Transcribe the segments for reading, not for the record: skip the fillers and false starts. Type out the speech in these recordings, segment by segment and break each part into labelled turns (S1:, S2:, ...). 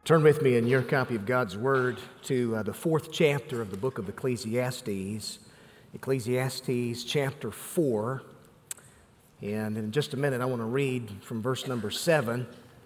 S1: Turn with me in your copy of God's Word to the fourth chapter of the book of Ecclesiastes, Ecclesiastes chapter 4. And in just a minute, I want to read from verse number 7.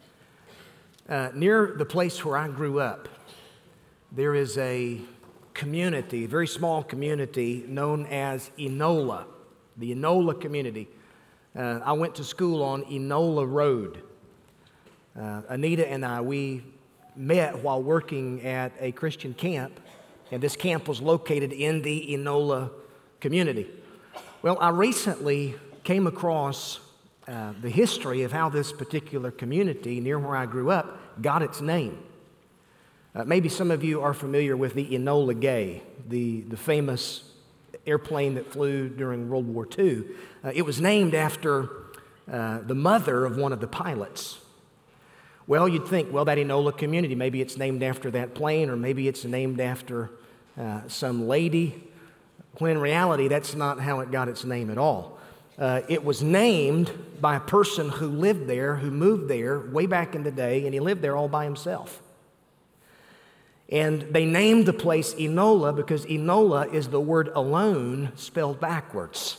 S1: Near the place where I grew up, there is a community, a very small community known as Enola, the Enola community. I went to school on Enola Road. Anita and I, we met while working at a Christian camp, and this camp was located in the Enola community. Well, I recently came across the history of how this particular community near where I grew up got its name. Maybe some of you are familiar with the Enola Gay, the famous airplane that flew during World War II. It was named after the mother of one of the pilots. Well, you'd think, that Enola community, maybe it's named after that plane, or maybe it's named after some lady, when in reality, that's not how it got its name at all. It was named by a person who lived there, who moved there way back in the day, and he lived there all by himself. And they named the place Enola because Enola is the word alone spelled backwards.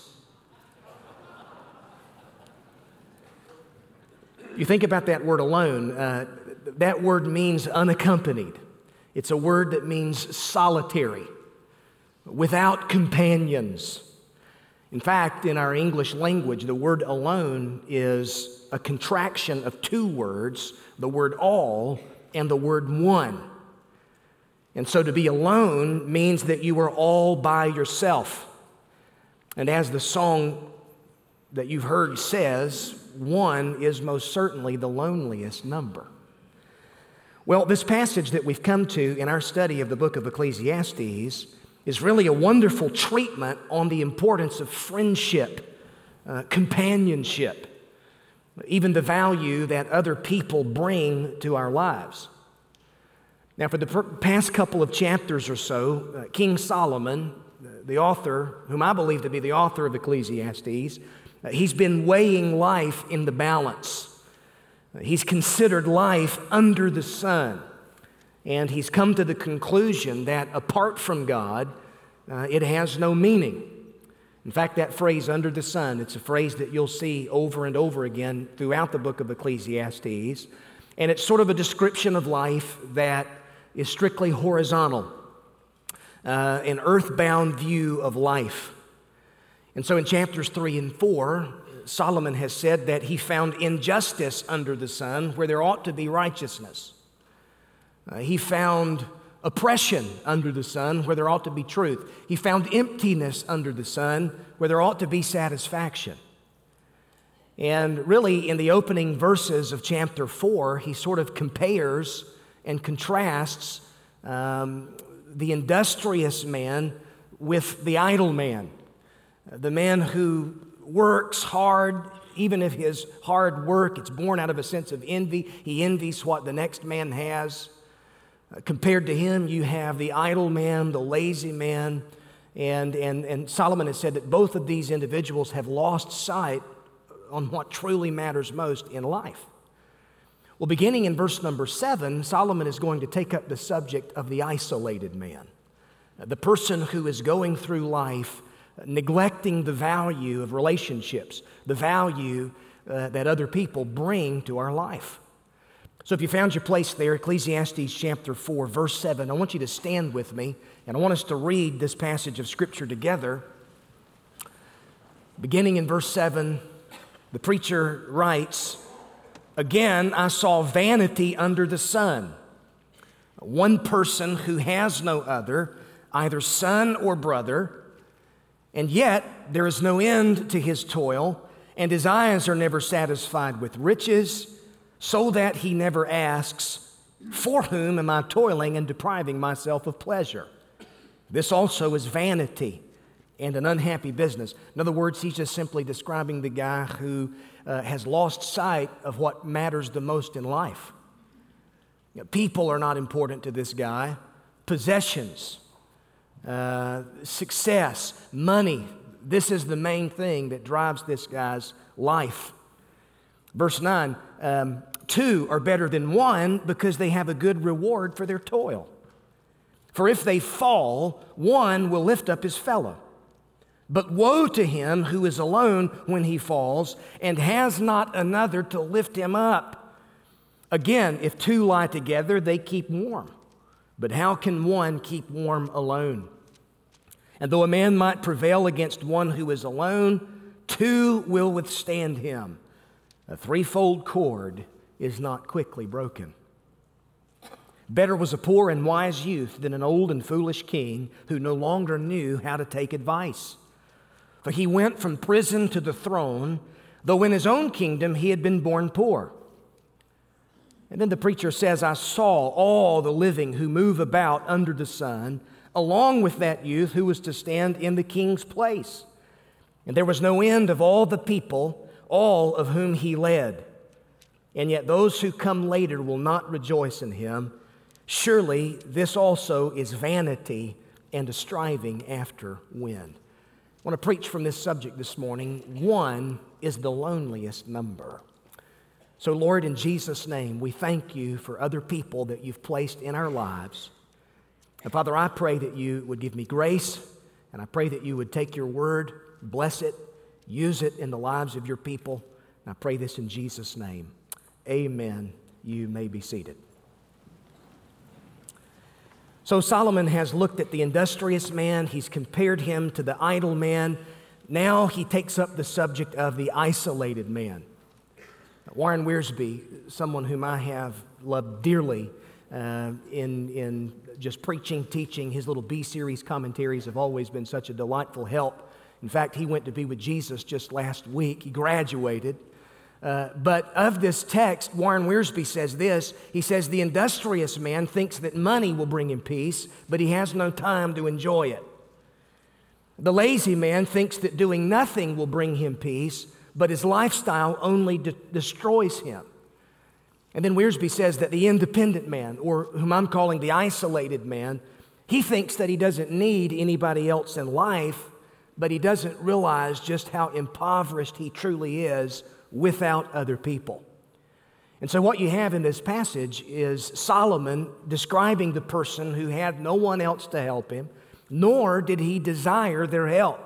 S1: You think about that word alone, that word means unaccompanied. It's a word that means solitary, without companions. In fact, in our English language, the word alone is a contraction of two words, the word all and the word one. And so to be alone means that you are all by yourself. And as the song that you've heard says, one is most certainly the loneliest number. Well, this passage that we've come to in our study of the book of Ecclesiastes is really a wonderful treatment on the importance of friendship, companionship, even the value that other people bring to our lives. Now, for the past couple of chapters or so, King Solomon, the author, whom I believe to be the author of Ecclesiastes, he's been weighing life in the balance. He's considered life under the sun. And he's come to the conclusion that apart from God, it has no meaning. In fact, that phrase, under the sun, it's a phrase that you'll see over and over again throughout the book of Ecclesiastes. And it's sort of a description of life that is strictly horizontal, an earthbound view of life. And so in chapters 3 and 4, Solomon has said that he found injustice under the sun where there ought to be righteousness. He found oppression under the sun where there ought to be truth. He found emptiness under the sun where there ought to be satisfaction. And really, in the opening verses of chapter 4, he sort of compares and contrasts the industrious man with the idle man. The man who works hard, even if his hard work, it's born out of a sense of envy. He envies what the next man has. Compared to him, you have the idle man, the lazy man. And Solomon has said that both of these individuals have lost sight on what truly matters most in life. Well, beginning in verse number 7, Solomon is going to take up the subject of the isolated man, the person who is going through life neglecting the value of relationships, the value that other people bring to our life. So if you found your place there, Ecclesiastes chapter 4, verse 7, I want you to stand with me, and I want us to read this passage of Scripture together. Beginning in verse 7, the preacher writes, "Again, I saw vanity under the sun, one person who has no other, either son or brother, and yet there is no end to his toil, and his eyes are never satisfied with riches, so that he never asks, 'For whom am I toiling and depriving myself of pleasure?' This also is vanity and an unhappy business." In other words, he's just simply describing the guy who has lost sight of what matters the most in life. People are not important to this guy. Possessions, success, money, this is the main thing that drives this guy's life. Verse 9, two are better than one because they have a good reward for their toil. For if they fall, one will lift up his fellow. But woe to him who is alone when he falls and has not another to lift him up. Again, if two lie together, they keep warm. But how can one keep warm alone? And though a man might prevail against one who is alone, two will withstand him. A threefold cord is not quickly broken. Better was a poor and wise youth than an old and foolish king who no longer knew how to take advice. For he went from prison to the throne, though in his own kingdom he had been born poor. And then the preacher says, I saw all the living who move about under the sun, along with that youth who was to stand in the king's place. And there was no end of all the people, all of whom he led. And yet those who come later will not rejoice in him. Surely this also is vanity and a striving after wind. I want to preach from this subject this morning. One is the loneliest number. So, Lord, in Jesus' name, we thank you for other people that you've placed in our lives. And Father, I pray that you would give me grace, and I pray that you would take your word, bless it, use it in the lives of your people. And I pray this in Jesus' name. Amen. You may be seated. So Solomon has looked at the industrious man. He's compared him to the idle man. Now he takes up the subject of the isolated man. Warren Wiersbe, someone whom I have loved dearly in just preaching, teaching, his little B-series commentaries have always been such a delightful help. In fact, he went to be with Jesus just last week. He graduated. But of this text, Warren Wiersbe says this. He says, the industrious man thinks that money will bring him peace, but he has no time to enjoy it. The lazy man thinks that doing nothing will bring him peace, but his lifestyle only destroys him. And then Wiersbe says that the independent man, or whom I'm calling the isolated man, he thinks that he doesn't need anybody else in life, but he doesn't realize just how impoverished he truly is without other people. And so what you have in this passage is Solomon describing the person who had no one else to help him, nor did he desire their help.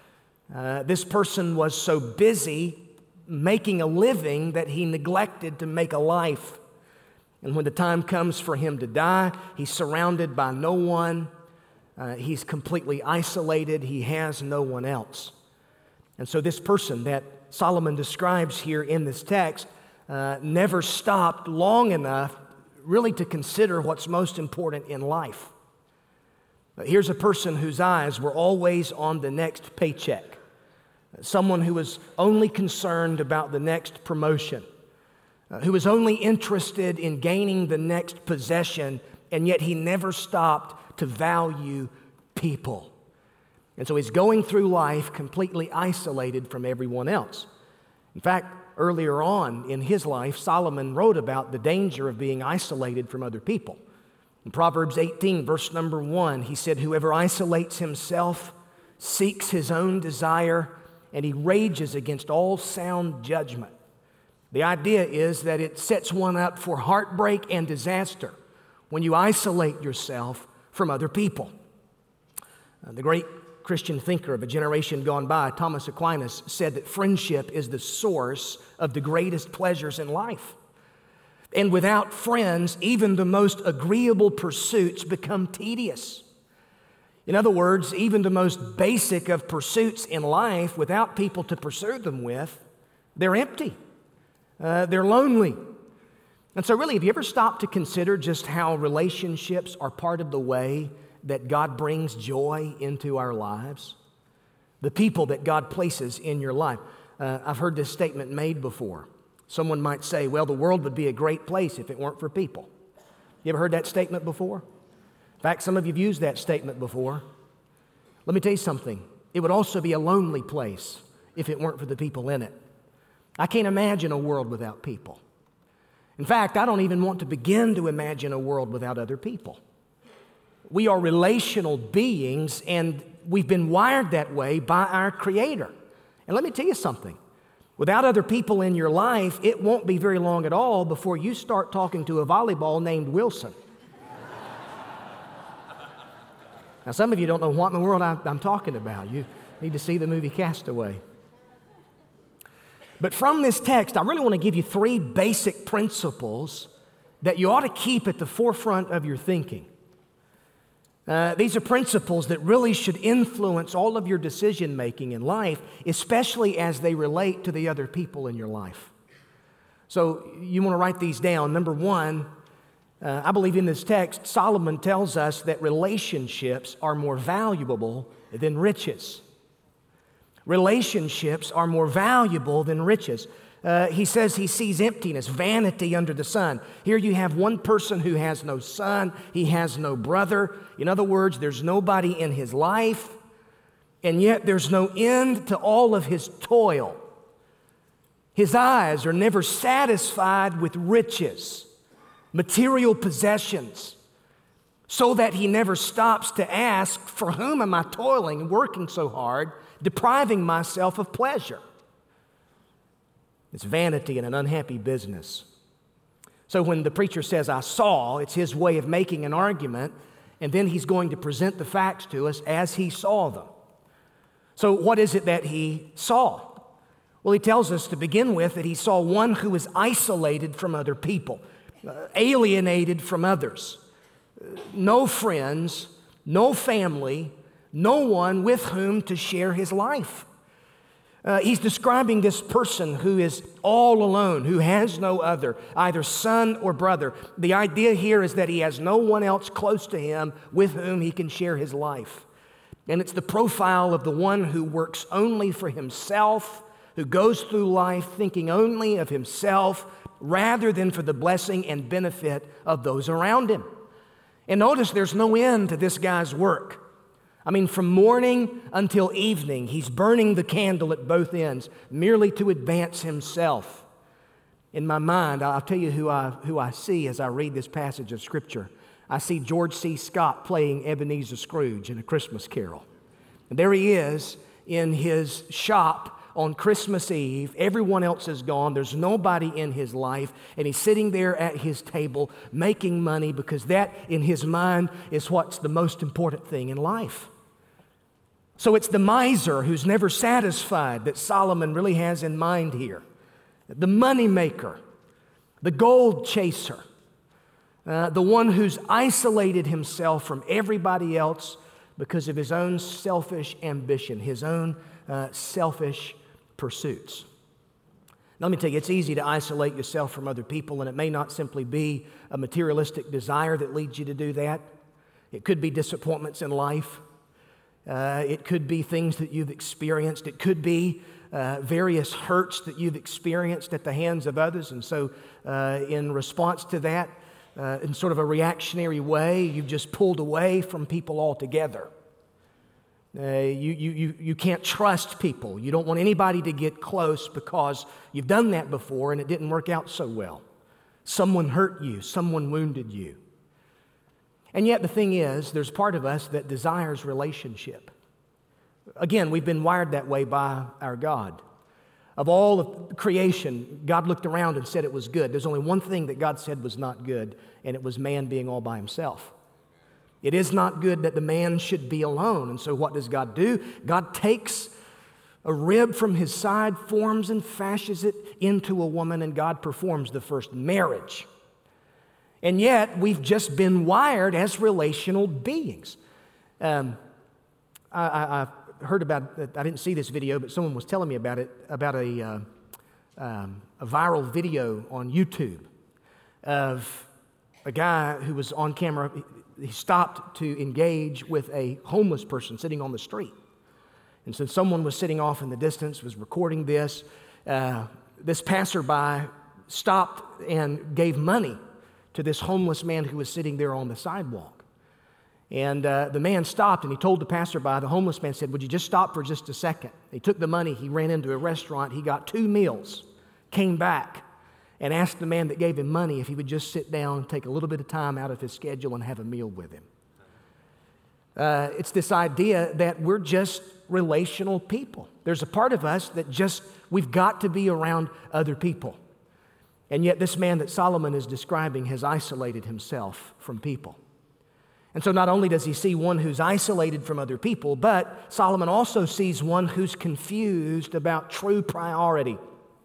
S1: This person was so busy making a living that he neglected to make a life. And when the time comes for him to die, he's surrounded by no one. He's completely isolated. He has no one else. And so this person that Solomon describes here in this text never stopped long enough really to consider what's most important in life. Here's a person whose eyes were always on the next paycheck, someone who was only concerned about the next promotion, who was only interested in gaining the next possession, and yet he never stopped to value people. And so he's going through life completely isolated from everyone else. In fact, earlier on in his life, Solomon wrote about the danger of being isolated from other people. In Proverbs 18, verse number 1, he said, whoever isolates himself seeks his own desire, and he rages against all sound judgment. The idea is that it sets one up for heartbreak and disaster when you isolate yourself from other people. The great Christian thinker of a generation gone by, Thomas Aquinas, said that friendship is the source of the greatest pleasures in life. And without friends, even the most agreeable pursuits become tedious. In other words, even the most basic of pursuits in life, without people to pursue them with, they're empty. They're lonely. And so really, have you ever stopped to consider just how relationships are part of the way that God brings joy into our lives? The people that God places in your life. I've heard this statement made before. Someone might say, well, the world would be a great place if it weren't for people. You ever heard that statement before? In fact, some of you have used that statement before. Let me tell you something. It would also be a lonely place if it weren't for the people in it. I can't imagine a world without people. In fact, I don't even want to begin to imagine a world without other people. We are relational beings, and we've been wired that way by our Creator. And let me tell you something. Without other people in your life, it won't be very long at all before you start talking to a volleyball named Wilson. Now, some of you don't know what in the world I'm talking about. You need to see the movie Castaway. But from this text, I really want to give you 3 basic principles that you ought to keep at the forefront of your thinking. These are principles that really should influence all of your decision making in life, especially as they relate to the other people in your life. So you want to write these down. Number 1, I believe in this text, Solomon tells us that relationships are more valuable than riches. Relationships are more valuable than riches. He says he sees emptiness, vanity under the sun. Here you have one person who has no son, he has no brother. In other words, there's nobody in his life, and yet there's no end to all of his toil. His eyes are never satisfied with riches, material possessions, so that he never stops to ask, for whom am I toiling and working so hard, depriving myself of pleasure? It's vanity and an unhappy business. So when the preacher says, I saw, it's his way of making an argument, and then he's going to present the facts to us as he saw them. So what is it that he saw? Well, he tells us to begin with that he saw one who was isolated from other people, alienated from others, no friends, no family, no one with whom to share his life. He's describing this person who is all alone, who has no other, either son or brother. The idea here is that he has no one else close to him with whom he can share his life. And it's the profile of the one who works only for himself, who goes through life thinking only of himself rather than for the blessing and benefit of those around him. And notice there's no end to this guy's work. I mean, from morning until evening, he's burning the candle at both ends, merely to advance himself. In my mind, I'll tell you who I see as I read this passage of Scripture. I see George C. Scott playing Ebenezer Scrooge in A Christmas Carol. And there he is in his shop on Christmas Eve. Everyone else is gone. There's nobody in his life. And he's sitting there at his table making money because that, in his mind, is what's the most important thing in life. So it's the miser who's never satisfied that Solomon really has in mind here. The money maker, the gold chaser, the one who's isolated himself from everybody else because of his own selfish ambition, his own selfish pursuits. Now, let me tell you, it's easy to isolate yourself from other people, and it may not simply be a materialistic desire that leads you to do that. It could be disappointments in life. It could be things that you've experienced. It could be various hurts that you've experienced at the hands of others. And so in response to that, in sort of a reactionary way, you've just pulled away from people altogether. You can't trust people. You don't want anybody to get close because you've done that before and it didn't work out so well. Someone hurt you. Someone wounded you. And yet the thing is, there's part of us that desires relationship. Again, we've been wired that way by our God. Of all of creation, God looked around and said it was good. There's only one thing that God said was not good, and it was man being all by himself. It is not good that the man should be alone. And so what does God do? God takes a rib from his side, forms and fashions it into a woman, and God performs the first marriage. And yet, we've just been wired as relational beings. I heard about, I didn't see this video, but someone was telling me about it, about a viral video on YouTube of a guy who was on camera. He stopped to engage with a homeless person sitting on the street. And so someone was sitting off in the distance, was recording this. This passerby stopped and gave money to this homeless man who was sitting there on the sidewalk. And the man stopped and he told the passerby, the homeless man said, would you just stop for just a second? He took the money, he ran into a restaurant, he got 2 meals, came back and asked the man that gave him money if he would just sit down and take a little bit of time out of his schedule and have a meal with him. It's this idea that we're just relational people. There's a part of us that just We've got to be around other people. And yet this man that Solomon is describing has isolated himself from people. And so not only does he see one who's isolated from other people, but Solomon also sees one who's confused about true priority.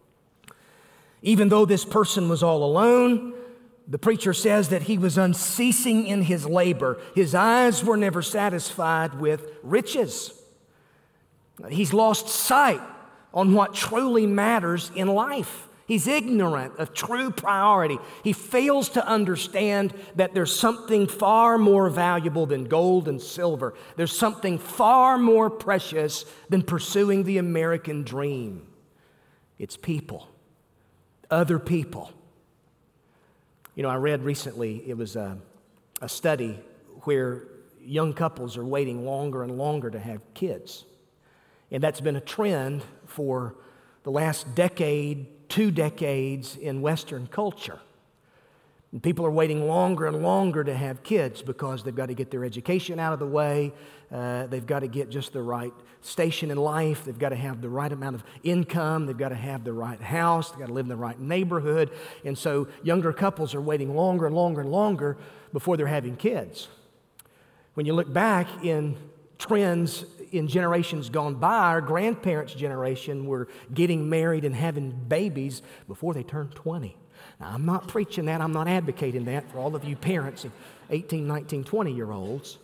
S1: Even though this person was all alone, the preacher says that he was unceasing in his labor. His eyes were never satisfied with riches. He's lost sight on what truly matters in life. He's ignorant of true priority. He fails to understand that there's something far more valuable than gold and silver. There's something far more precious than pursuing the American dream. It's people, other people. You know, I read recently, it was a study where young couples are waiting longer and longer to have kids. And that's been a trend for the last decade, 2 decades in Western culture. And people are waiting longer and longer to have kids because they've got to get their education out of the way. They've got to get just the right station in life. They've got to have the right amount of income. They've got to have the right house. They've got to live in the right neighborhood. And so younger couples are waiting longer and longer and longer before they're having kids. When you look back in trends in generations gone by, our grandparents' generation were getting married and having babies before they turned 20. Now, I'm not preaching that. I'm not advocating that for all of you parents of 18, 19, 20-year-olds.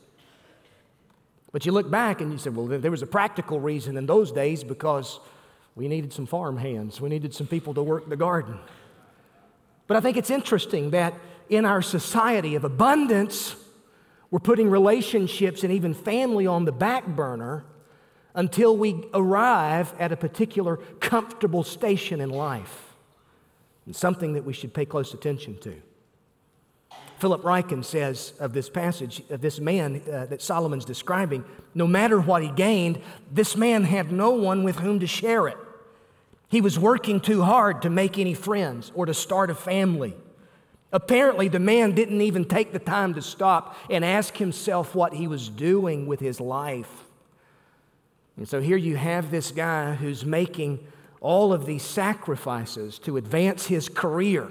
S1: But you look back and you say, well, there was a practical reason in those days because we needed some farm hands. We needed some people to work the garden. But I think it's interesting that in our society of abundance, we're putting relationships and even family on the back burner until we arrive at a particular comfortable station in life. And something that we should pay close attention to. Philip Ryken says of this passage, of this man that Solomon's describing, no matter what he gained, this man had no one with whom to share it. He was working too hard to make any friends or to start a family. Apparently, the man didn't even take the time to stop and ask himself what he was doing with his life. And so here you have this guy who's making all of these sacrifices to advance his career,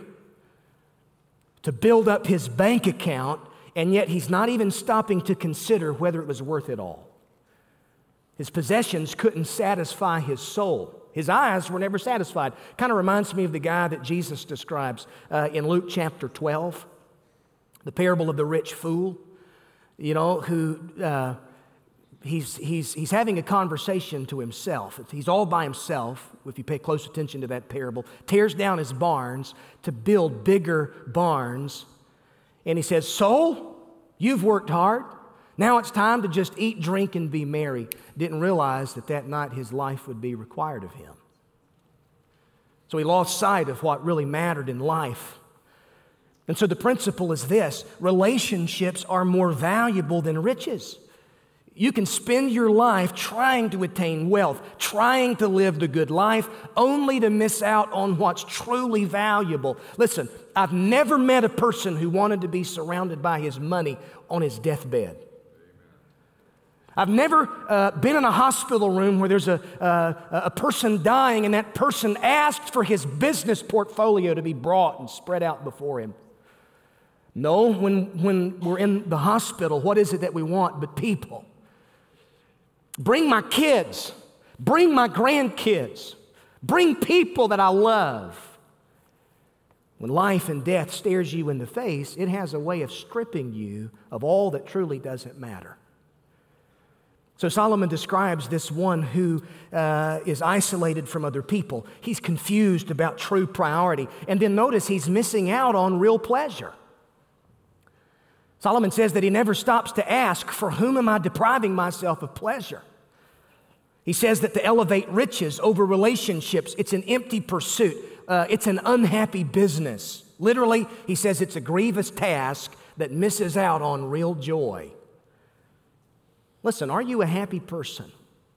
S1: to build up his bank account, and yet he's not even stopping to consider whether it was worth it all. His possessions couldn't satisfy his soul. His eyes were never satisfied. Kind of reminds me of the guy that Jesus describes in Luke chapter 12, the parable of the rich fool, you know, who he's having a conversation to himself. He's all by himself, if you pay close attention to that parable, tears down his barns to build bigger barns. And he says, soul, you've worked hard. Now it's time to just eat, drink, and be merry. Didn't realize that night his life would be required of him. So he lost sight of what really mattered in life. And so the principle is this: relationships are more valuable than riches. You can spend your life trying to attain wealth, trying to live the good life, only to miss out on what's truly valuable. Listen, I've never met a person who wanted to be surrounded by his money on his deathbed. I've never been in a hospital room where there's a person dying and that person asked for his business portfolio to be brought and spread out before him. No, when we're in the hospital, what is it that we want but people? Bring my kids. Bring my grandkids. Bring people that I love. When life and death stares you in the face, it has a way of stripping you of all that truly doesn't matter. So Solomon describes this one who is isolated from other people. He's confused about true priority. And then notice he's missing out on real pleasure. Solomon says that he never stops to ask, for whom am I depriving myself of pleasure? He says that to elevate riches over relationships, it's an empty pursuit. It's an unhappy business. Literally, he says it's a grievous task that misses out on real joy. Listen, are you a happy person?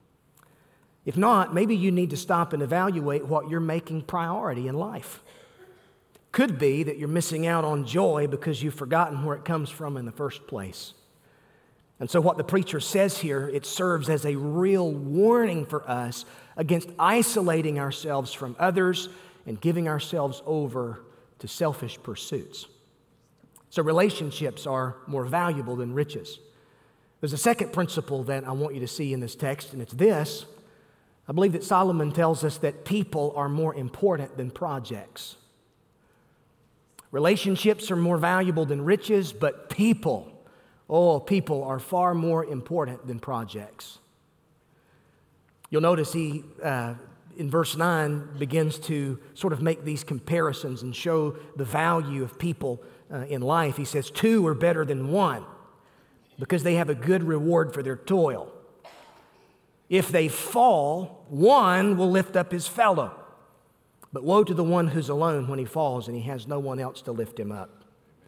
S1: If not, maybe you need to stop and evaluate what you're making priority in life. Could be that you're missing out on joy because you've forgotten where it comes from in the first place. And so what the preacher says here, it serves as a real warning for us against isolating ourselves from others and giving ourselves over to selfish pursuits. So relationships are more valuable than riches. There's a second principle that I want you to see in this text, and it's this. I believe that Solomon tells us that people are more important than projects. Relationships are more valuable than riches, but people are far more important than projects. You'll notice he, in verse 9, begins to sort of make these comparisons and show the value of people in life. He says, 2 are better than 1 because they have a good reward for their toil. If they fall, 1 will lift up his fellow. But woe to the one who's alone when he falls and he has no one else to lift him up.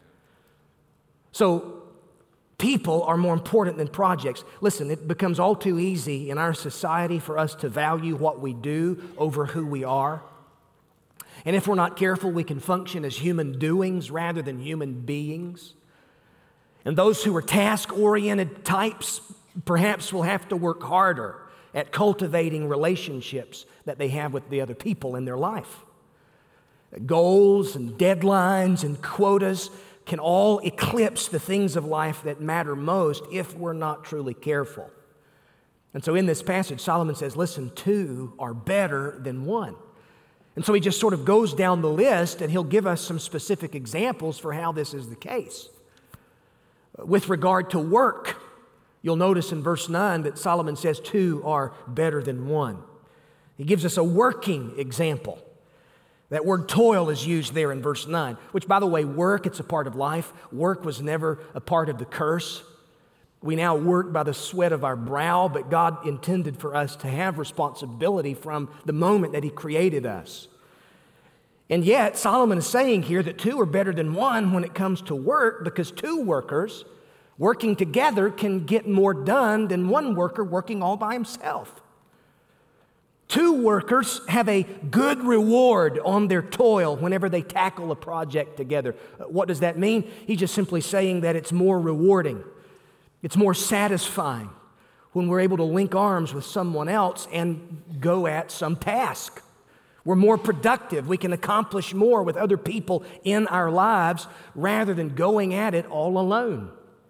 S1: So people are more important than projects. Listen, it becomes all too easy in our society for us to value what we do over who we are. And if we're not careful, we can function as human doings rather than human beings. And those who are task-oriented types perhaps will have to work harder at cultivating relationships that they have with the other people in their life. Goals and deadlines and quotas can all eclipse the things of life that matter most if we're not truly careful. And so in this passage, Solomon says, listen, 2 are better than 1. And so he just sort of goes down the list and he'll give us some specific examples for how this is the case. With regard to work, you'll notice in verse 9 that Solomon says 2 are better than 1. He gives us a working example. That word toil is used there in verse 9, which, by the way, work, it's a part of life. Work was never a part of the curse. We now work by the sweat of our brow, but God intended for us to have responsibility from the moment that He created us. And yet, Solomon is saying here that 2 are better than 1 when it comes to work, because 2 workers working together can get more done than 1 worker working all by himself. 2 workers have a good reward on their toil whenever they tackle a project together. What does that mean? He's just simply saying that it's more rewarding. It's more satisfying when we're able to link arms with someone else and go at some task. We're more productive. We can accomplish more with other people in our lives rather than going at it all alone.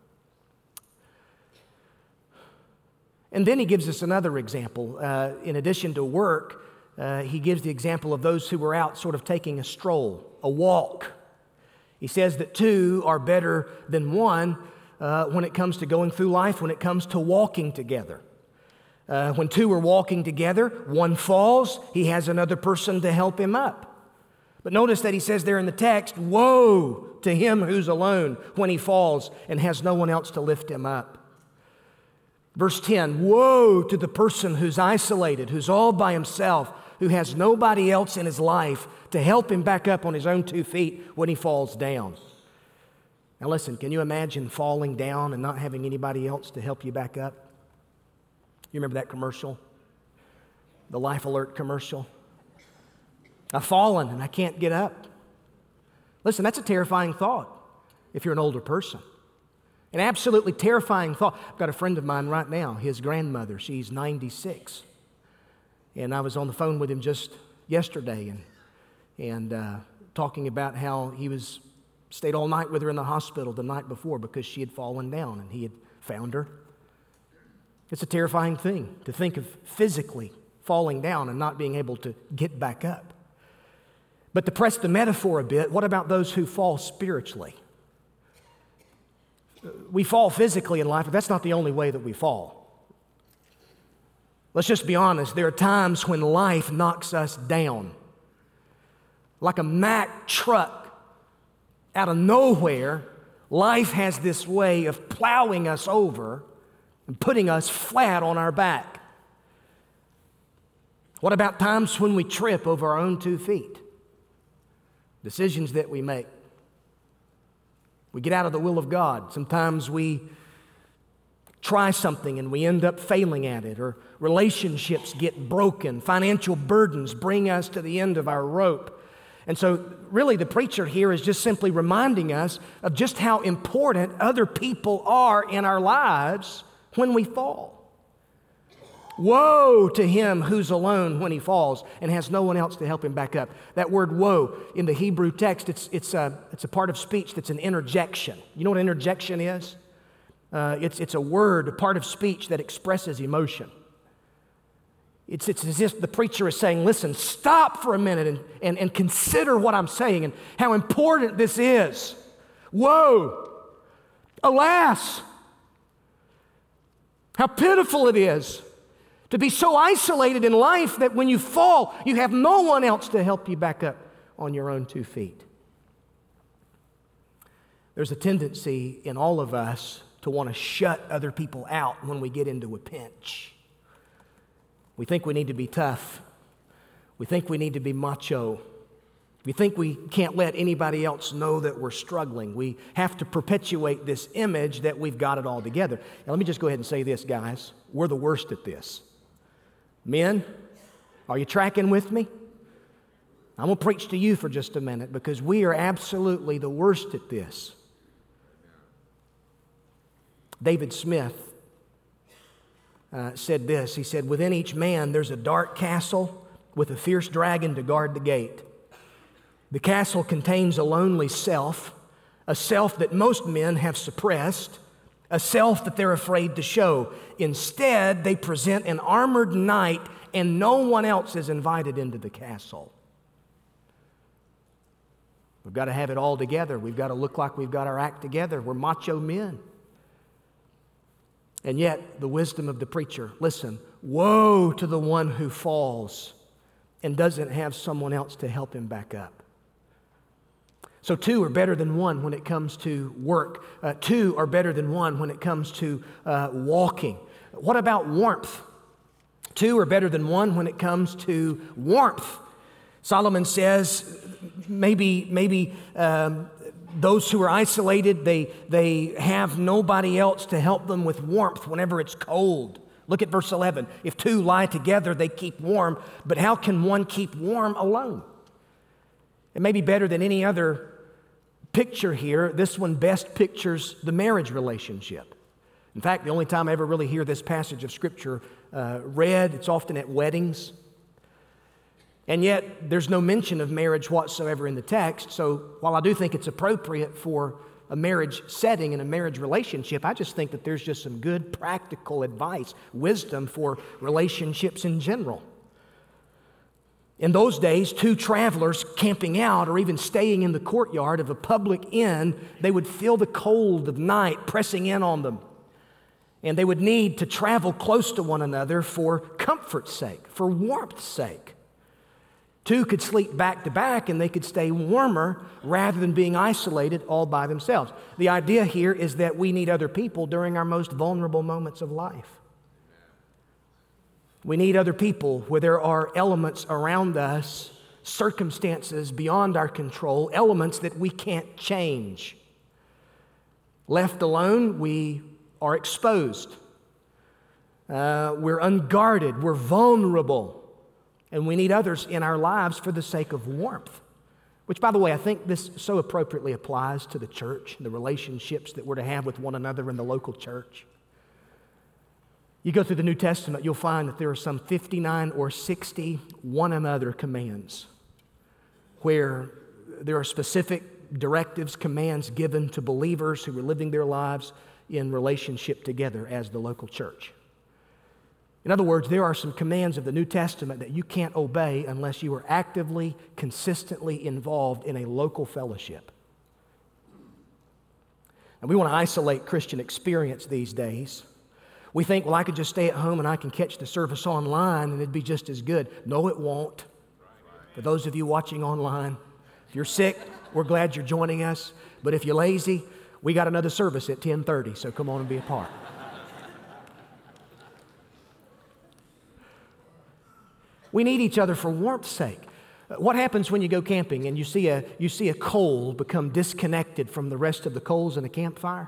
S1: And then he gives us another example. In addition to work, he gives the example of those who were out sort of taking a stroll, a walk. He says that 2 are better than 1 when it comes to going through life, when it comes to walking together. When 2 are walking together, 1 falls, he has another person to help him up. But notice that he says there in the text, woe to him who's alone when he falls and has no one else to lift him up. Verse 10, woe to the person who's isolated, who's all by himself, who has nobody else in his life to help him back up on his own 2 feet when he falls down. Now listen, can you imagine falling down and not having anybody else to help you back up? You remember that commercial? The Life Alert commercial? I've fallen and I can't get up. Listen, that's a terrifying thought if you're an older person. An absolutely terrifying thought. I've got a friend of mine right now, his grandmother, she's 96. And I was on the phone with him just yesterday and talking about how he stayed all night with her in the hospital the night before because she had fallen down and he had found her. It's a terrifying thing to think of physically falling down and not being able to get back up. But to press the metaphor a bit, what about those who fall spiritually? We fall physically in life, but that's not the only way that we fall. Let's just be honest. There are times when life knocks us down. Like a Mack truck out of nowhere, life has this way of plowing us over and putting us flat on our back. What about times when we trip over our own 2 feet? Decisions that we make. We get out of the will of God. Sometimes we try something and we end up failing at it, or relationships get broken. Financial burdens bring us to the end of our rope. And so really the preacher here is just simply reminding us of just how important other people are in our lives when we fall. Woe to him who's alone when he falls and has no one else to help him back up. That word woe in the Hebrew text, it's a part of speech that's an interjection. You know what an interjection is? It's a word, a part of speech that expresses emotion. It's as if the preacher is saying, listen, stop for a minute and consider what I'm saying and how important this is. Woe! Alas! How pitiful it is to be so isolated in life that when you fall, you have no one else to help you back up on your own 2 feet. There's a tendency in all of us to want to shut other people out when we get into a pinch. We think we need to be tough. We think we need to be macho. We think we can't let anybody else know that we're struggling. We have to perpetuate this image that we've got it all together. Now, let me just go ahead and say this, guys. We're the worst at this. Men, are you tracking with me? I'm going to preach to you for just a minute because we are absolutely the worst at this. David Smith said this. He said, within each man there's a dark castle with a fierce dragon to guard the gate. The castle contains a lonely self, a self that most men have suppressed, a self that they're afraid to show. Instead, they present an armored knight and no one else is invited into the castle. We've got to have it all together. We've got to look like we've got our act together. We're macho men. And yet, the wisdom of the preacher, listen, woe to the one who falls and doesn't have someone else to help him back up. So 2 are better than 1 when it comes to work. 2 are better than 1 when it comes to walking. What about warmth? 2 are better than 1 when it comes to warmth. Solomon says maybe those who are isolated, they have nobody else to help them with warmth whenever it's cold. Look at verse 11. If 2 lie together, they keep warm, but how can one keep warm alone? It may be better than any other picture here. This one best pictures the marriage relationship. In fact, the only time I ever really hear this passage of Scripture read, it's often at weddings. And yet, there's no mention of marriage whatsoever in the text. So while I do think it's appropriate for a marriage setting and a marriage relationship, I just think that there's just some good practical advice, wisdom for relationships in general. In those days, 2 travelers camping out or even staying in the courtyard of a public inn, they would feel the cold of night pressing in on them. And they would need to travel close to one another for comfort's sake, for warmth's sake. 2 could sleep back to back and they could stay warmer rather than being isolated all by themselves. The idea here is that we need other people during our most vulnerable moments of life. We need other people where there are elements around us, circumstances beyond our control, elements that we can't change. Left alone, we are exposed. We're unguarded. We're vulnerable. And we need others in our lives for the sake of warmth. Which, by the way, I think this so appropriately applies to the church, the relationships that we're to have with one another in the local church. You go through the New Testament, you'll find that there are some 59 or 60 one another commands where there are specific directives, commands given to believers who are living their lives in relationship together as the local church. In other words, there are some commands of the New Testament that you can't obey unless you are actively, consistently involved in a local fellowship. And we want to isolate Christian experience these days. We think, well, I could just stay at home and I can catch the service online and it'd be just as good. No, it won't. For those of you watching online, if you're sick, we're glad you're joining us. But if you're lazy, we got another service at 10:30, so come on and be a part. We need each other for warmth's sake. What happens when you go camping and you see a coal become disconnected from the rest of the coals in a campfire?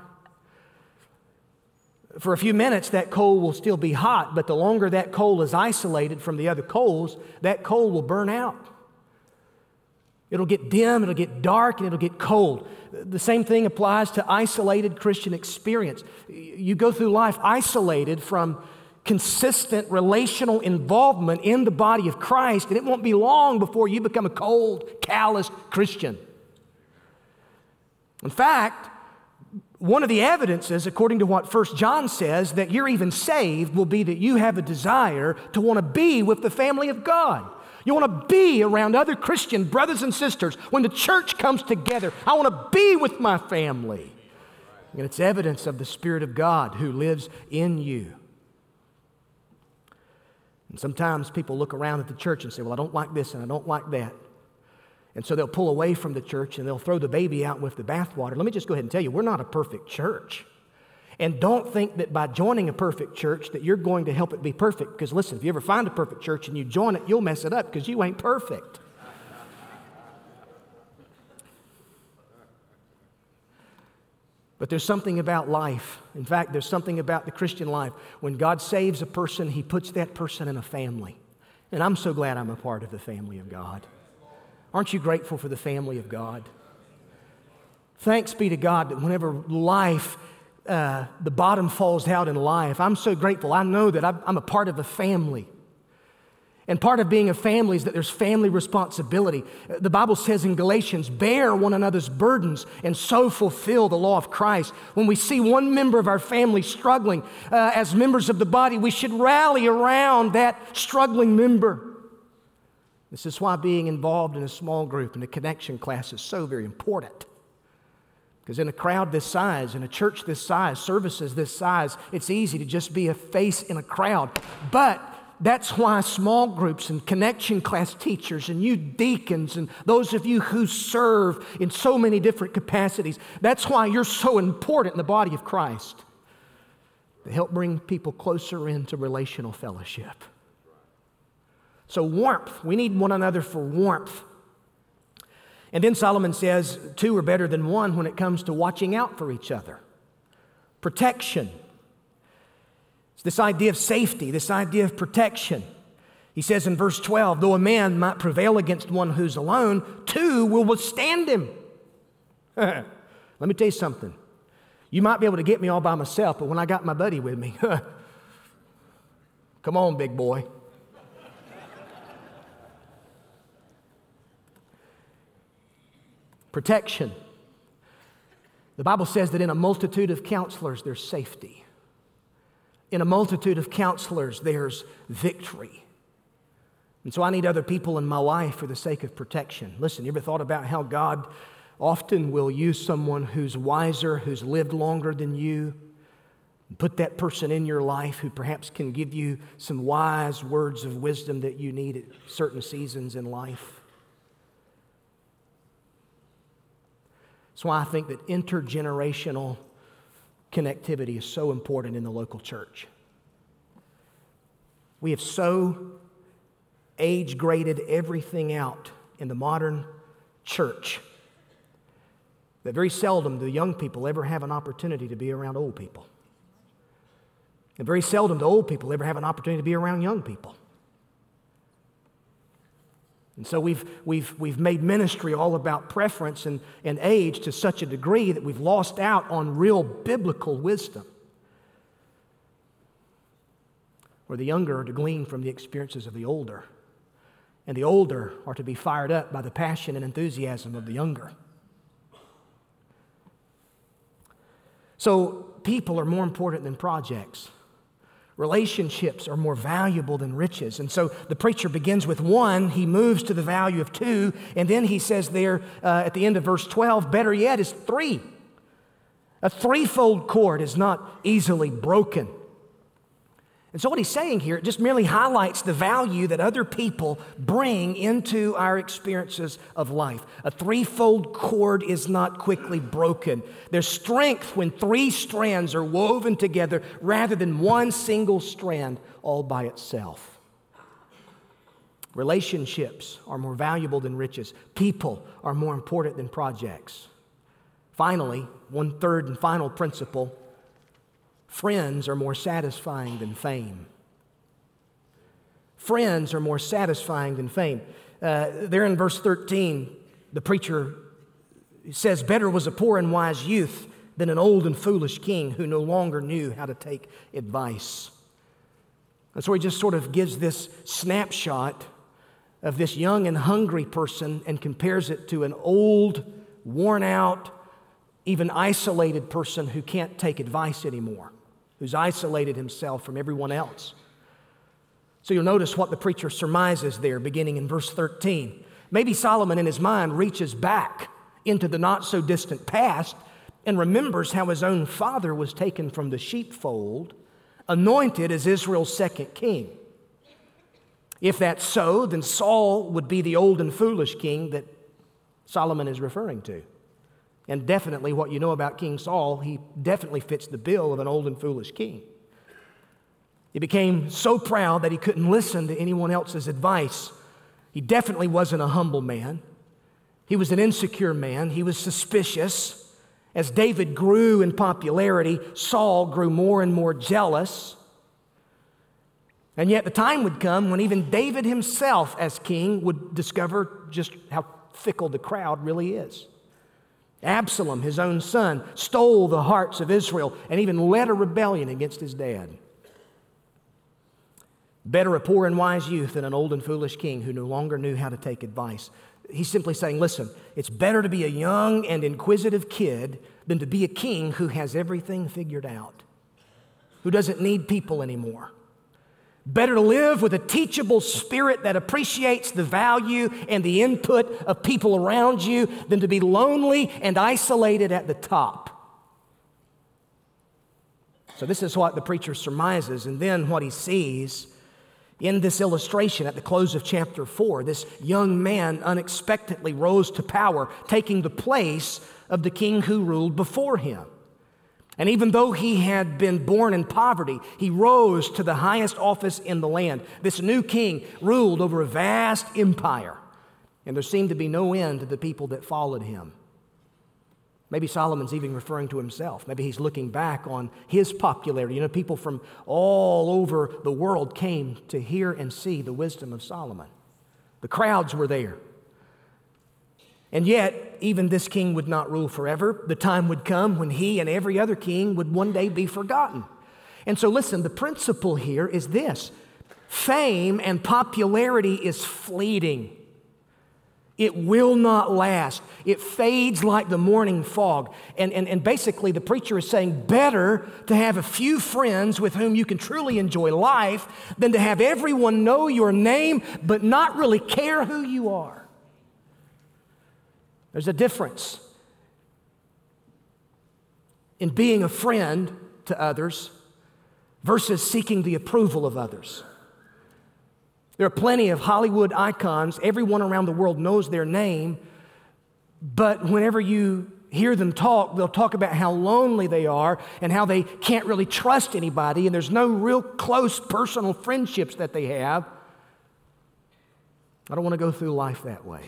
S1: For a few minutes, that coal will still be hot, but the longer that coal is isolated from the other coals, that coal will burn out. It'll get dim, it'll get dark, and it'll get cold. The same thing applies to isolated Christian experience. You go through life isolated from consistent relational involvement in the body of Christ, and it won't be long before you become a cold, calloused Christian. In fact, one of the evidences, according to what 1 John says, that you're even saved will be that you have a desire to want to be with the family of God. You want to be around other Christian brothers and sisters. When the church comes together, I want to be with my family. And it's evidence of the Spirit of God who lives in you. And sometimes people look around at the church and say, well, I don't like this and I don't like that. And so they'll pull away from the church and they'll throw the baby out with the bathwater. Let me just go ahead and tell you, we're not a perfect church. And don't think that by joining a perfect church that you're going to help it be perfect. Because listen, if you ever find a perfect church and you join it, you'll mess it up because you ain't perfect. But there's something about life. In fact, there's something about the Christian life. When God saves a person, He puts that person in a family. And I'm so glad I'm a part of the family of God. Aren't you grateful for the family of God? Thanks be to God that whenever life, the bottom falls out in life, I'm so grateful. I know that I'm a part of a family. And part of being a family is that there's family responsibility. The Bible says in Galatians, bear one another's burdens and so fulfill the law of Christ. When we see one member of our family struggling, as members of the body, we should rally around that struggling member. This is why being involved in a small group and a connection class is so very important. Because in a crowd this size, in a church this size, services this size, it's easy to just be a face in a crowd. But that's why small groups and connection class teachers and you deacons and those of you who serve in so many different capacities, that's why you're so important in the body of Christ. To help bring people closer into relational fellowship. So warmth, we need one another for warmth. And then Solomon says, two are better than one when it comes to watching out for each other. Protection. It's this idea of safety, this idea of protection. He says in verse 12, though a man might prevail against one who's alone, two will withstand him. Let me tell you something. You might be able to get me all by myself, but when I got my buddy with me, come on, big boy. Protection. The Bible says that in a multitude of counselors, there's safety. In a multitude of counselors, there's victory. And so I need other people in my life for the sake of protection. Listen, you ever thought about how God often will use someone who's wiser, who's lived longer than you, and put that person in your life who perhaps can give you some wise words of wisdom that you need at certain seasons in life? That's why I think that intergenerational connectivity is so important in the local church. We have so age-graded everything out in the modern church that very seldom do young people ever have an opportunity to be around old people. And very seldom do old people ever have an opportunity to be around young people. And so we've made ministry all about preference and age to such a degree that we've lost out on real biblical wisdom. Where the younger are to glean from the experiences of the older, and the older are to be fired up by the passion and enthusiasm of the younger. So people are more important than projects. Relationships are more valuable than riches. And so the preacher begins with one, he moves to the value of two, and then he says there at the end of verse 12, better yet is three. A threefold cord is not easily broken. And so what he's saying here, it just merely highlights the value that other people bring into our experiences of life. A threefold cord is not quickly broken. There's strength when three strands are woven together rather than one single strand all by itself. Relationships are more valuable than riches. People are more important than projects. Finally, one third and final principle, friends are more satisfying than fame. Friends are more satisfying than fame. There in verse 13, the preacher says, better was a poor and wise youth than an old and foolish king who no longer knew how to take advice. And so he just sort of gives this snapshot of this young and hungry person and compares it to an old, worn out, even isolated person who can't take advice anymore, who's isolated himself from everyone else. So you'll notice what the preacher surmises there, beginning in verse 13. Maybe Solomon in his mind reaches back into the not-so-distant past and remembers how his own father was taken from the sheepfold, anointed as Israel's second king. If that's so, then Saul would be the old and foolish king that Solomon is referring to. And definitely what you know about King Saul, he definitely fits the bill of an old and foolish king. He became so proud that he couldn't listen to anyone else's advice. He definitely wasn't a humble man. He was an insecure man. He was suspicious. As David grew in popularity, Saul grew more and more jealous. And yet the time would come when even David himself as king would discover just how fickle the crowd really is. Absalom, his own son, stole the hearts of Israel and even led a rebellion against his dad. Better a poor and wise youth than an old and foolish king who no longer knew how to take advice. He's simply saying, listen, it's better to be a young and inquisitive kid than to be a king who has everything figured out, who doesn't need people anymore. Better to live with a teachable spirit that appreciates the value and the input of people around you than to be lonely and isolated at the top. So this is what the preacher surmises, and then what he sees in this illustration at the close of chapter 4, this young man unexpectedly rose to power, taking the place of the king who ruled before him. And even though he had been born in poverty, he rose to the highest office in the land. This new king ruled over a vast empire, and there seemed to be no end to the people that followed him. Maybe Solomon's even referring to himself. Maybe he's looking back on his popularity. You know, people from all over the world came to hear and see the wisdom of Solomon. The crowds were there. And yet, even this king would not rule forever. The time would come when he and every other king would one day be forgotten. And so listen, the principle here is this. Fame and popularity is fleeting. It will not last. It fades like the morning fog. And basically the preacher is saying better to have a few friends with whom you can truly enjoy life than to have everyone know your name but not really care who you are. There's a difference in being a friend to others versus seeking the approval of others. There are plenty of Hollywood icons. Everyone around the world knows their name. But whenever you hear them talk, they'll talk about how lonely they are and how they can't really trust anybody, and there's no real close personal friendships that they have. I don't want to go through life that way.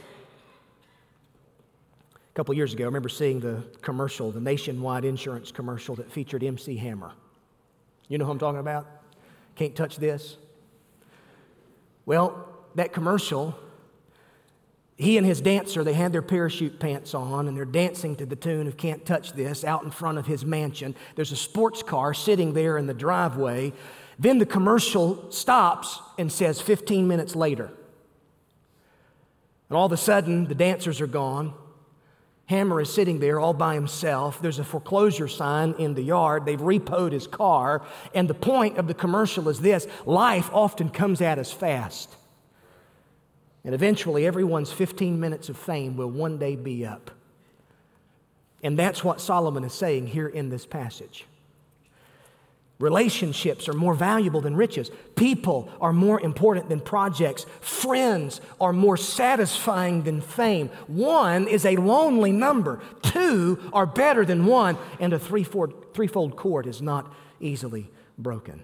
S1: A couple years ago, I remember seeing the commercial, the nationwide insurance commercial that featured MC Hammer. You know who I'm talking about? Can't touch this. Well, that commercial, he and his dancer, they had their parachute pants on, and they're dancing to the tune of Can't Touch This out in front of his mansion. There's a sports car sitting there in the driveway. Then the commercial stops and says 15 minutes later. And all of a sudden, the dancers are gone. Hammer is sitting there all by himself. There's a foreclosure sign in the yard. They've repoed his car. And the point of the commercial is this: life often comes at us fast. And eventually, everyone's 15 minutes of fame will one day be up. And that's what Solomon is saying here in this passage. Relationships are more valuable than riches. People are more important than projects. Friends are more satisfying than fame. One is a lonely number. Two are better than one. And a threefold cord is not easily broken.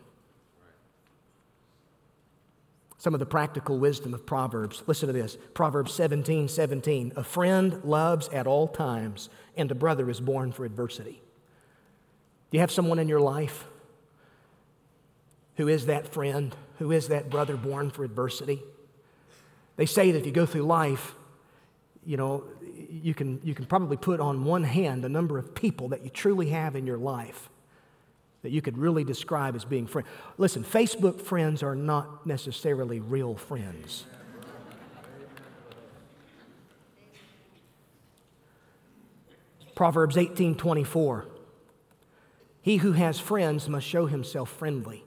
S1: Some of the practical wisdom of Proverbs. Listen to this. Proverbs 17:17. A friend loves at all times, and a brother is born for adversity. Do you have someone in your life who is that friend, who is that brother born for adversity? They say that if you go through life, you know, you can probably put on one hand the number of people that you truly have in your life. that you could really describe as being friends. Listen, Facebook friends are not necessarily real friends. Proverbs 18:24. He who has friends must show himself friendly.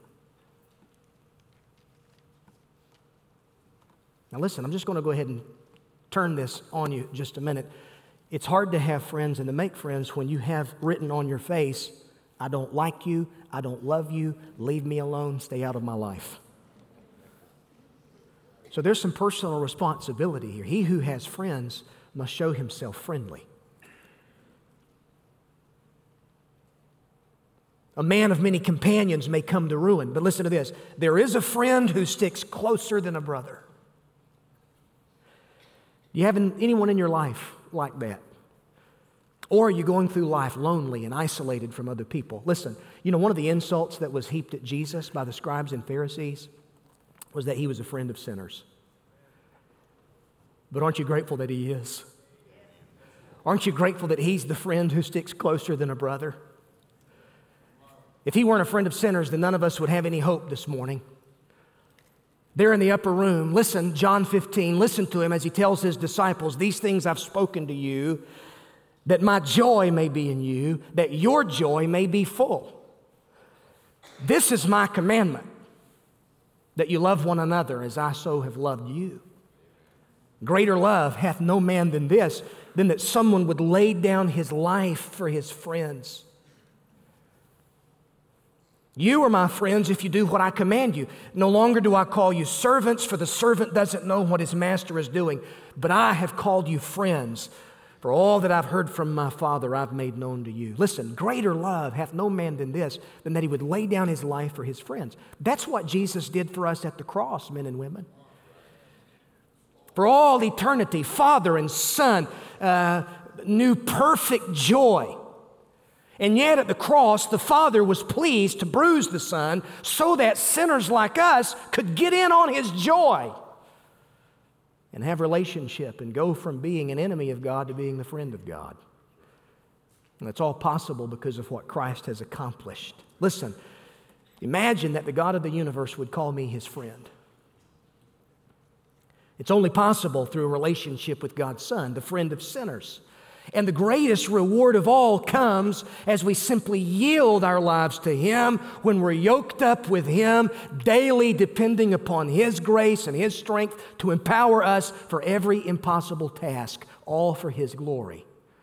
S1: Now listen, I'm just going to go ahead and turn this on you just a minute. It's hard to have friends and to make friends when you have written on your face, I don't like you, I don't love you, leave me alone, stay out of my life. So there's some personal responsibility here. He who has friends must show himself friendly. A man of many companions may come to ruin, but listen to this. There is a friend who sticks closer than a brother. Do you have anyone in your life like that? Or are you going through life lonely and isolated from other people? Listen, you know, one of the insults that was heaped at Jesus by the scribes and Pharisees was that he was a friend of sinners. But aren't you grateful that he is? Aren't you grateful that he's the friend who sticks closer than a brother? If he weren't a friend of sinners, then none of us would have any hope this morning. There in the upper room, listen, John 15, listen to him as he tells his disciples, these things I've spoken to you, that my joy may be in you, that your joy may be full. This is my commandment, that you love one another as I so have loved you. Greater love hath no man than this, than that someone would lay down his life for his friends. You are my friends if you do what I command you. No longer do I call you servants, for the servant doesn't know what his master is doing. But I have called you friends, for all that I've heard from my Father I've made known to you. Listen, greater love hath no man than this, than that he would lay down his life for his friends. That's what Jesus did for us at the cross, men and women. For all eternity, Father and Son knew perfect joy. And yet at the cross, the Father was pleased to bruise the Son so that sinners like us could get in on his joy and have relationship and go from being an enemy of God to being the friend of God. And it's all possible because of what Christ has accomplished. Listen, imagine that the God of the universe would call me his friend. It's only possible through a relationship with God's Son, the friend of sinners. And the greatest reward of all comes as we simply yield our lives to him, when we're yoked up with him, daily depending upon his grace and his strength to empower us for every impossible task, all for his glory.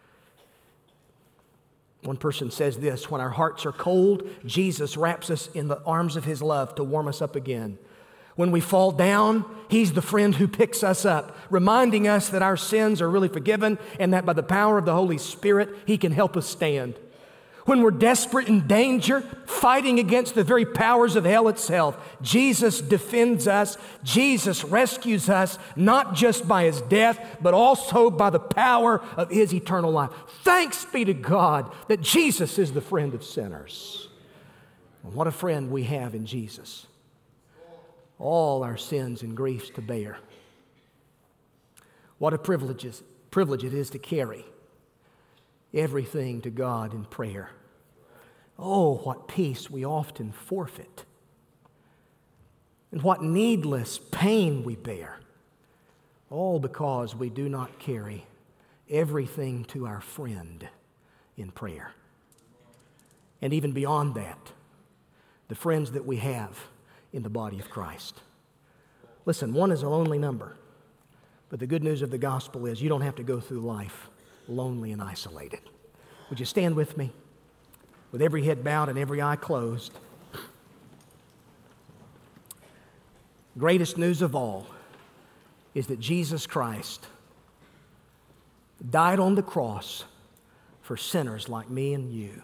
S1: One person says this, when our hearts are cold, Jesus wraps us in the arms of his love to warm us up again. When we fall down, he's the friend who picks us up, reminding us that our sins are really forgiven and that by the power of the Holy Spirit, he can help us stand. When we're desperate in danger, fighting against the very powers of hell itself, Jesus defends us. Jesus rescues us, not just by his death, but also by the power of his eternal life. Thanks be to God that Jesus is the friend of sinners. And what a friend we have in Jesus. All our sins and griefs to bear. What a privilege it is to carry everything to God in prayer. Oh, what peace we often forfeit. And what needless pain we bear. All because we do not carry everything to our friend in prayer. And even beyond that, the friends that we have in the body of Christ. Listen, one is a lonely number, but the good news of the gospel is you don't have to go through life lonely and isolated. Would you stand with me with every head bowed and every eye closed? Greatest news of all is that Jesus Christ died on the cross for sinners like me and you.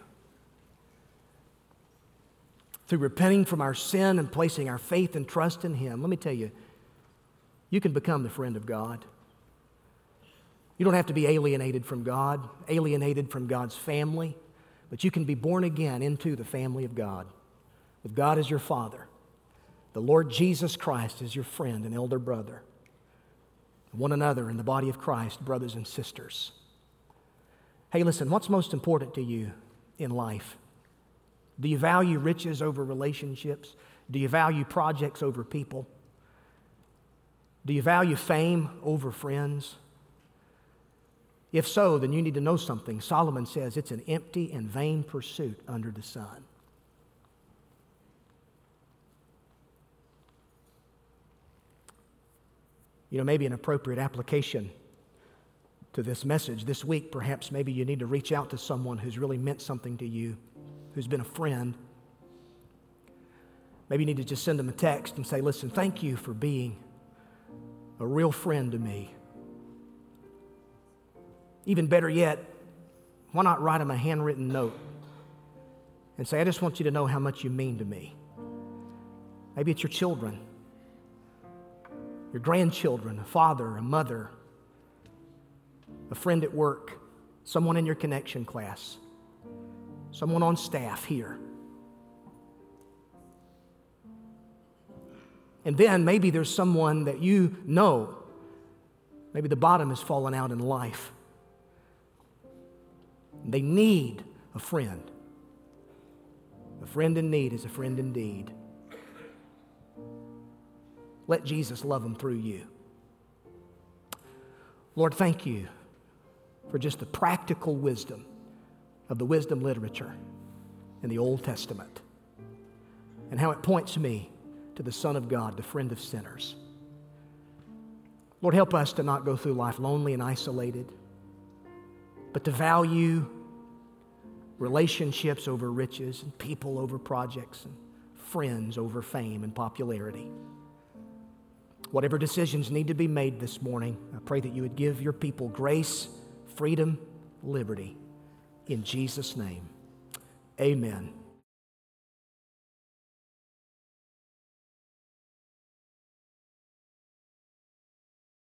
S1: Through repenting from our sin and placing our faith and trust in him, let me tell you, you can become the friend of God. You don't have to be alienated from God, alienated from God's family, but you can be born again into the family of God, with God as your Father, the Lord Jesus Christ as your friend and elder brother, one another in the body of Christ, brothers and sisters. Hey, listen, what's most important to you in life? Do you value riches over relationships? Do you value projects over people? Do you value fame over friends? If so, then you need to know something. Solomon says it's an empty and vain pursuit under the sun. You know, maybe an appropriate application to this message this week, perhaps maybe you need to reach out to someone who's really meant something to you, who's been a friend. Maybe you need to just send them a text and say, listen, thank you for being a real friend to me. Even better yet, why not write them a handwritten note and say, I just want you to know how much you mean to me. Maybe it's your children, your grandchildren, a father, a mother, a friend at work, someone in your connection class, someone on staff here. And then maybe there's someone that you know, maybe the bottom has fallen out in life. They need a friend. A friend in need is a friend indeed. Let Jesus love them through you. Lord, thank you for just the practical wisdom of the wisdom literature in the Old Testament and how it points me to the Son of God, the friend of sinners. Lord, help us to not go through life lonely and isolated, but to value relationships over riches and people over projects and friends over fame and popularity. Whatever decisions need to be made this morning, I pray that you would give your people grace, freedom, liberty. In Jesus' name, amen.